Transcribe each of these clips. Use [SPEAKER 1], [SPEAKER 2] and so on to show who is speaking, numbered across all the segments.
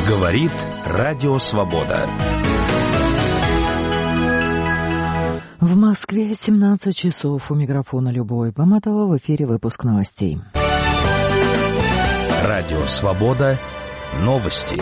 [SPEAKER 1] Говорит Радио Свобода.
[SPEAKER 2] В Москве 17 часов. У микрофона Любовь Баматова. В эфире выпуск новостей.
[SPEAKER 1] Радио Свобода. Новости.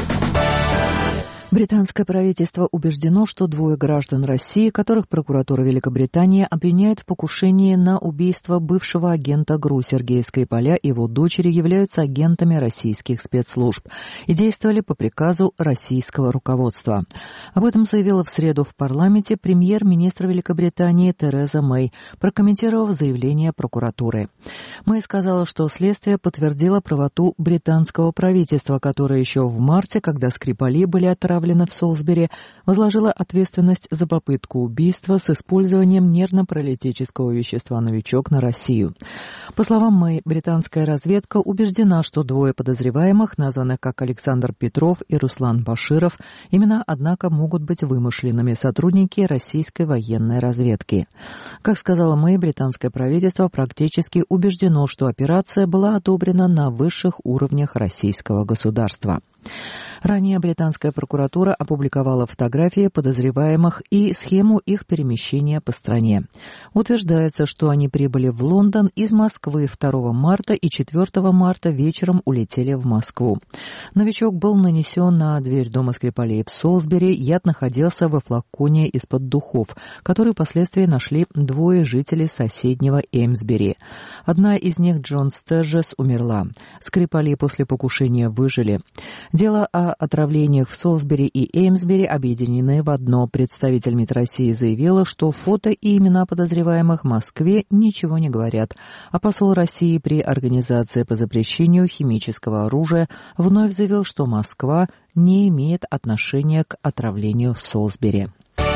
[SPEAKER 2] Британское правительство убеждено, что двое граждан России, которых прокуратура Великобритании обвиняет в покушении на убийство бывшего агента ГРУ Сергея Скрипаля и его дочери, являются агентами российских спецслужб и действовали по приказу российского руководства. Об этом заявила в среду в парламенте премьер-министр Великобритании Тереза Мэй, прокомментировав заявление прокуратуры. Мэй сказала, что следствие подтвердило правоту британского правительства, которое еще в марте, когда Скрипали были отравлены в Солсбери, возложила ответственность за попытку убийства с использованием нервно-паралитического вещества «Новичок» на Россию. По словам Мэй, британская разведка убеждена, что двое подозреваемых, названных как Александр Петров и Руслан Баширов, имена, однако, могут быть вымышленными сотрудники российской военной разведки. Как сказала Мэй, британское правительство практически убеждено, что операция была одобрена на высших уровнях российского государства. Ранее британская прокуратура опубликовала фотографии подозреваемых и схему их перемещения по стране. Утверждается, что они прибыли в Лондон из Москвы 2 марта и 4 марта вечером улетели в Москву. Новичок был нанесен на дверь дома Скрипалей в Солсбери. Яд находился во флаконе из-под духов, который впоследствии нашли двое жителей соседнего Эймсбери. Одна из них, Джон Стерджес, умерла. Скрипали после покушения выжили. Дело о отравлениях в Солсбери и Эймсбери объединены в одно. Представитель МИД России заявила, что фото и имена подозреваемых в Москве ничего не говорят, а посол России при Организации по запрещению химического оружия вновь заявил, что Москва не имеет отношения к отравлению в Солсбери.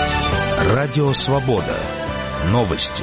[SPEAKER 1] Радио Свобода. Новости.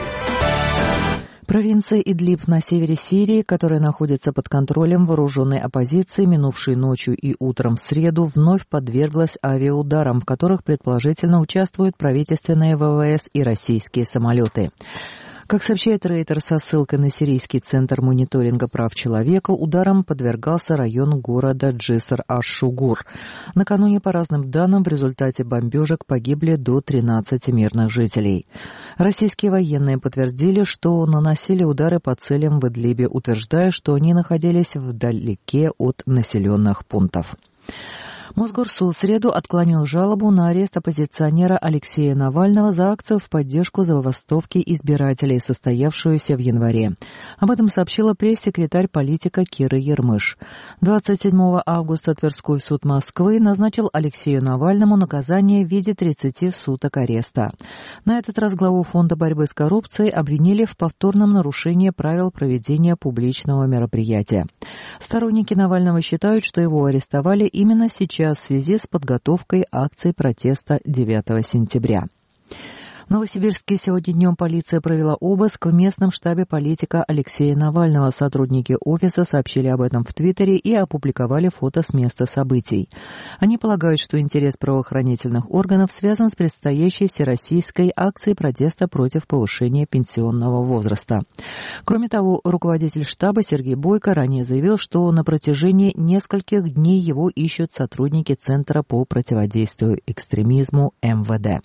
[SPEAKER 2] Провинция Идлиб на севере Сирии, которая находится под контролем вооруженной оппозиции, минувшей ночью и утром в среду вновь подверглась авиаударам, в которых предположительно участвуют правительственные ВВС и российские самолеты. Как сообщает Рейтер со ссылкой на Сирийский центр мониторинга прав человека, ударом подвергался район города Джиср-аш-Шугур. Накануне, по разным данным, в результате бомбежек погибли до 13 мирных жителей. Российские военные подтвердили, что наносили удары по целям в Идлибе, утверждая, что они находились вдалеке от населенных пунктов. Мосгорсуд в среду отклонил жалобу на арест оппозиционера Алексея Навального за акцию в поддержку забастовки избирателей, состоявшуюся в январе. Об этом сообщила пресс-секретарь политика Кира Ермыш. 27 августа Тверской суд Москвы назначил Алексею Навальному наказание в виде 30 суток ареста. На этот раз главу Фонда борьбы с коррупцией обвинили в повторном нарушении правил проведения публичного мероприятия. Сторонники Навального считают, что его арестовали именно сейчас в связи с подготовкой акции протеста 9 сентября. В Новосибирске сегодня днем полиция провела обыск в местном штабе политика Алексея Навального. Сотрудники офиса сообщили об этом в Твиттере и опубликовали фото с места событий. Они полагают, что интерес правоохранительных органов связан с предстоящей всероссийской акцией протеста против повышения пенсионного возраста. Кроме того, руководитель штаба Сергей Бойко ранее заявил, что на протяжении нескольких дней его ищут сотрудники Центра по противодействию экстремизму МВД.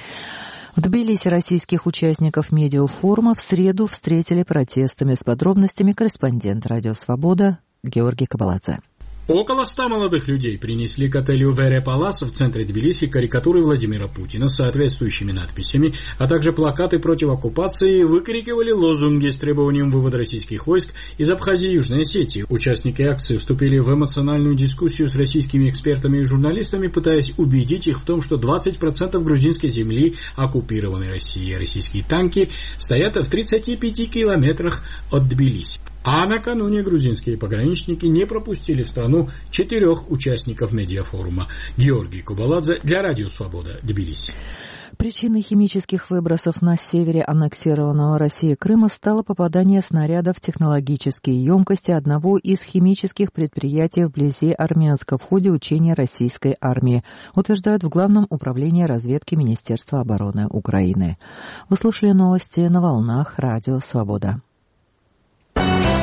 [SPEAKER 2] В Тбилиси российских участников медиафорума в среду встретили протестами. С подробностями корреспондент «Радио Свобода» Георгий Кабаладзе.
[SPEAKER 3] Около 100 молодых людей принесли к отелю Вере Палас в центре Тбилиси карикатуры Владимира Путина с соответствующими надписями, а также плакаты против оккупации и выкрикивали лозунги с требованием вывода российских войск из Абхазии и Южной Осетии. Участники акции вступили в эмоциональную дискуссию с российскими экспертами и журналистами, пытаясь убедить их в том, что 20% грузинской земли оккупированы Россией, а российские танки стоят в 35 километрах от Тбилиси. А накануне грузинские пограничники не пропустили в страну 4 участников медиафорума. Георгий Кабаладзе для Радио Свобода, Тбилиси.
[SPEAKER 2] Причиной химических выбросов на севере аннексированного Россией Крыма стало попадание снаряда в технологические емкости одного из химических предприятий вблизи Армянска в ходе учения российской армии, утверждают в Главном управлении разведки Министерства обороны Украины. Вы слушали новости на волнах Радио Свобода.